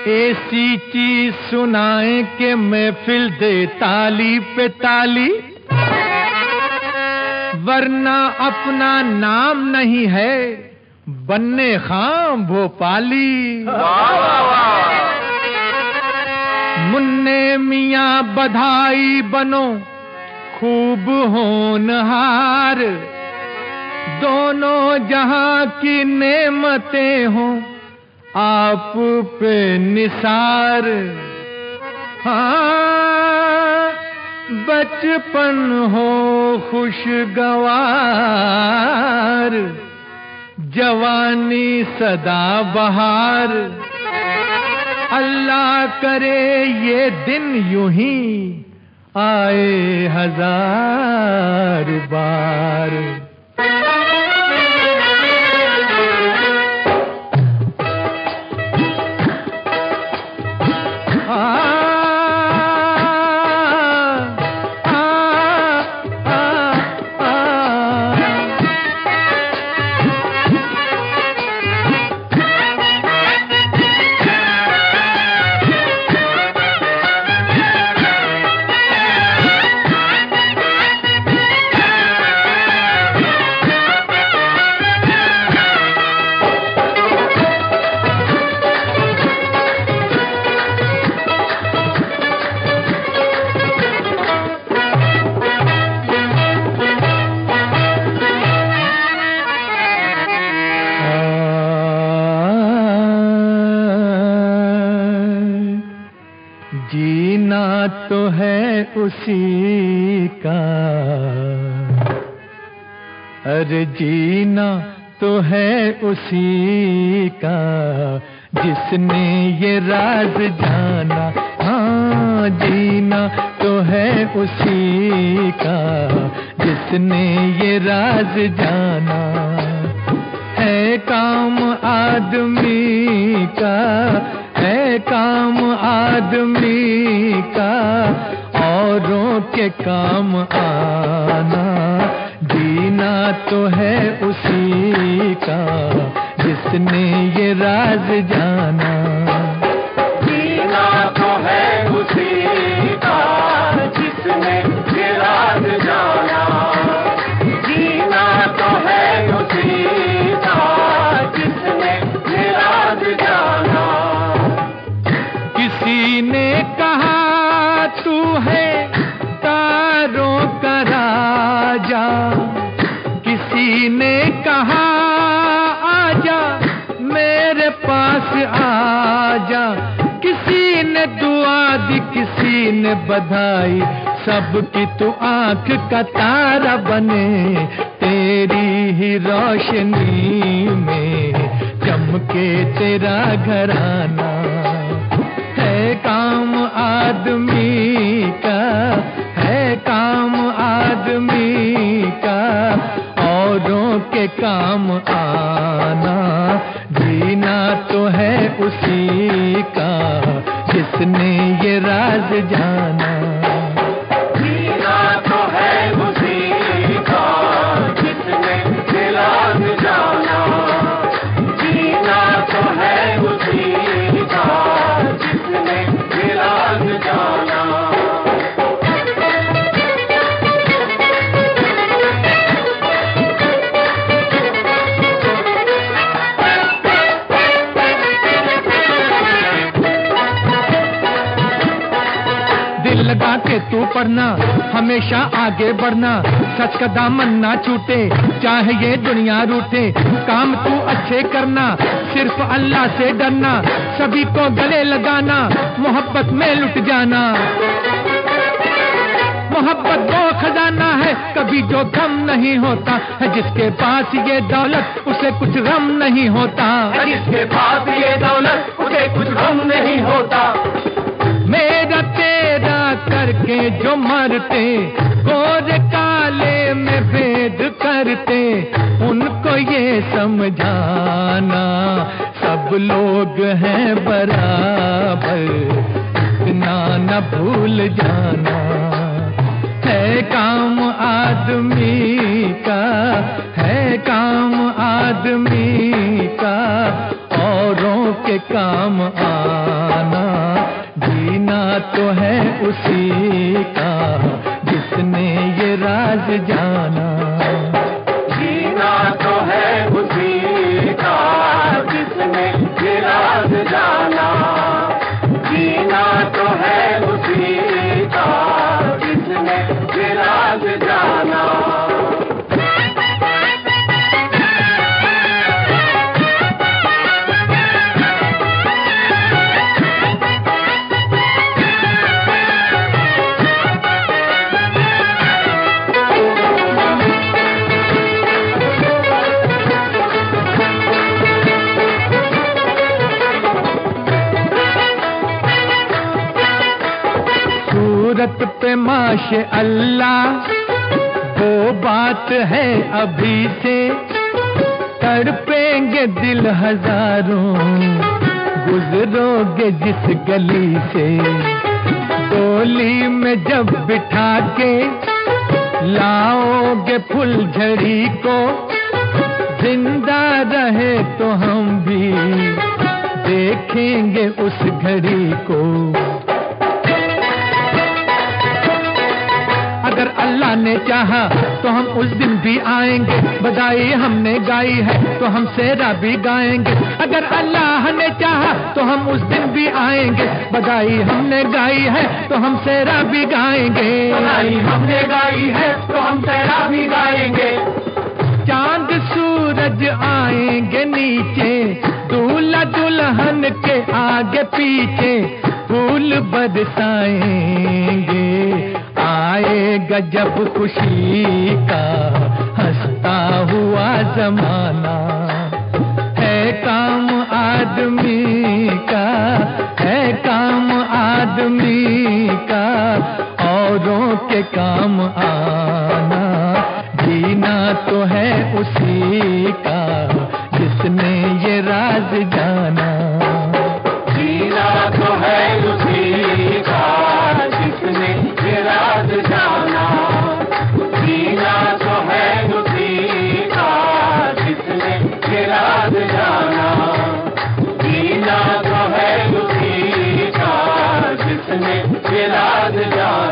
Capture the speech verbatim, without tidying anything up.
ऐसी चीज सुनाए के महफिल दे ताली पे ताली, वरना अपना नाम नहीं है बन्ने खां भोपाली। मुन्ने मियाँ बधाई बनो खूब होनहार, दोनों जहां की नेमतें हों आप पे निसार। हाँ बचपन हो खुशगवार, जवानी सदा बहार, अल्लाह करे ये दिन यूं ही आए हजार बार। जीना तो है उसी का, अरे जीना तो है उसी का जिसने ये राज जाना। हाँ जीना तो है उसी का जिसने ये राज जाना। है काम आदमी का, है काम आदमी का औरों के काम आना। जीना तो है उसी का जिसने ये राज जाना। जीना तो है उसी का जिसने ये राज जाना। जीना तो है उसी का जिसने ये राज जाना। किसी ने कहा तू है तारों का राजा, किसी ने कहा आजा मेरे पास आजा। किसी ने दुआ दी किसी ने बधाई, सबकी तू आंख का तारा बने। तेरी ही रोशनी में चमके तेरा घराना। है काम आदमी का, है काम आदमी का औरों के काम आना। जीना तो है उसी का जिसने ये राज जाना। जीना तो है उसी का जिसने ये राज जाना। जीना तो है उसी का जिसने ये राज जाना। दिल लगा के तू पढ़ना, हमेशा आगे बढ़ना। सच का दामन ना छूटे, चाहे ये दुनिया रूठे। काम तू अच्छे करना, सिर्फ अल्लाह से डरना। सभी को गले लगाना, मोहब्बत में लुट जाना। मोहब्बत वो खजाना है कभी जो गम नहीं होता है। जिसके पास ये दौलत उसे कुछ गम नहीं होता। जिसके पास ये दौलत उसे कुछ गम नहीं होता। मेरा तेरा करके जो मरते, गोरे काले में भेद करते, उनको ये समझाना सब लोग हैं बराबर, इतना न भूल जाना। है काम आदमी का, है काम आदमी का औरों के काम आना। तो है उसी का जिसने ये राज जाना। जीना तो है उसी का जिसने ये राज जाना। जीना तो है उसी का जिसने ये राज जाना। सूरत पे माशे अल्लाह वो बात है अभी से, तड़पेंगे दिल हजारों गुजरोगे जिस गली से। डोली में जब बिठा के लाओगे फुलझड़ी को, जिंदा रहे तो हम भी देखेंगे उस घड़ी को। अगर अल्लाह ने चाहा तो हम उस दिन भी आएंगे, बधाई हमने गाई है तो हम सेरा भी गाएंगे। अगर अल्लाह ने चाहा तो हम उस दिन भी आएंगे, बधाई हमने गाई है तो हम सेरा भी गाएंगे। बधाई हमने गाई है तो हम सेरा भी गाएंगे। चांद सूरज आएंगे नीचे, दूल्हा दुल्हन के आगे पीछे फूल बरसाएंगे। आएगा जब खुशी का हंसता हुआ जमाना, है काम आदमी का, है काम आदमी का औरों के काम आना। जीना तो है उसी का जिसने ये राज जाना। जीना तो है उसी का जिसने ये राज जाना। जीना तो है उसी का जिसने ये राज जाना। जीना तो है उसी का जिसने ये राज जाना।